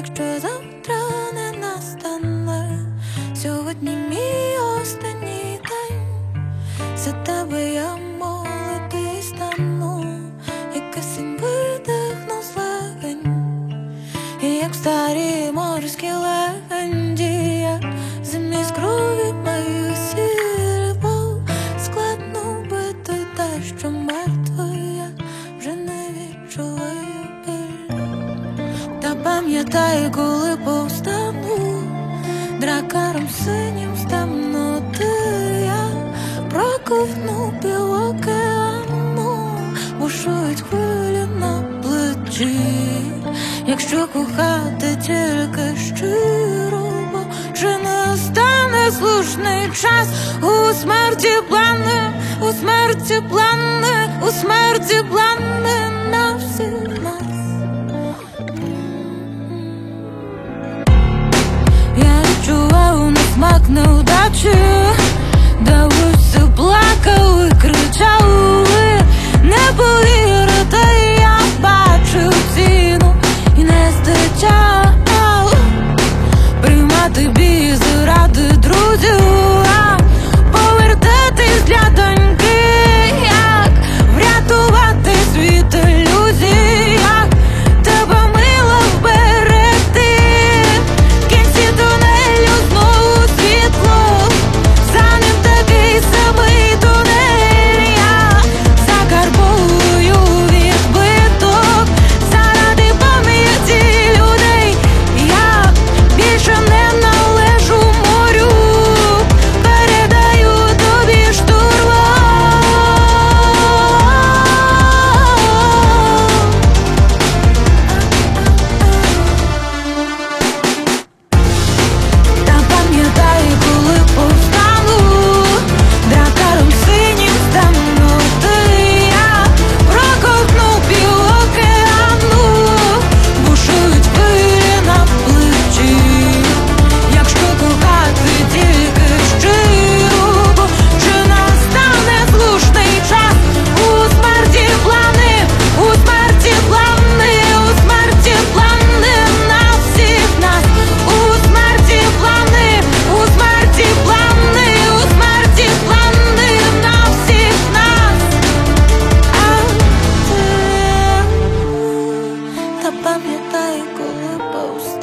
якщо завтра не настане, сьогодні мій останній день. За тебе я молитись стану, як кисень видихну з легень. І як в старій морській легенді, як землі з крові моїх сірбов, складно вбити те, що мертве, я вже не відчуваю біль. Та пам'ятай, коли повстану, дракаром синім з темноти я проковтну пів океану, бушують хвилі на плечі. Якщо кохати тільки щиро, бо чи не стане слушний час? У смерті плани, у смерті плани, у смерті плани на всіх нас. Я відчував на смак неудачі, де ви все плакали, кричали. Не повірите, я бачив ціну і не стичав приймати бій заради друзів, повертатись для доньки, як врятувати світ ілюзій, як тебе мило вберегти. В кінці тунелю знову світло, за ним такий самий тунель. Я закарбовую відбиток заради пам'яті людей. Я більше не належу морю, передаю тобі штурвал. Та пам'ятай, коли повстану, дракаром синім з темноти я проковтну пів океану, бушують хвилі на плечі. Якщо кохати тільки щиро, бо чи настане слушний час? У смерті плани, у смерті плани, у смерті плани на всіх нас. У смерті плани, у смерті плани, у смерті плани на всіх нас. Та пам'ятай, коли повстану,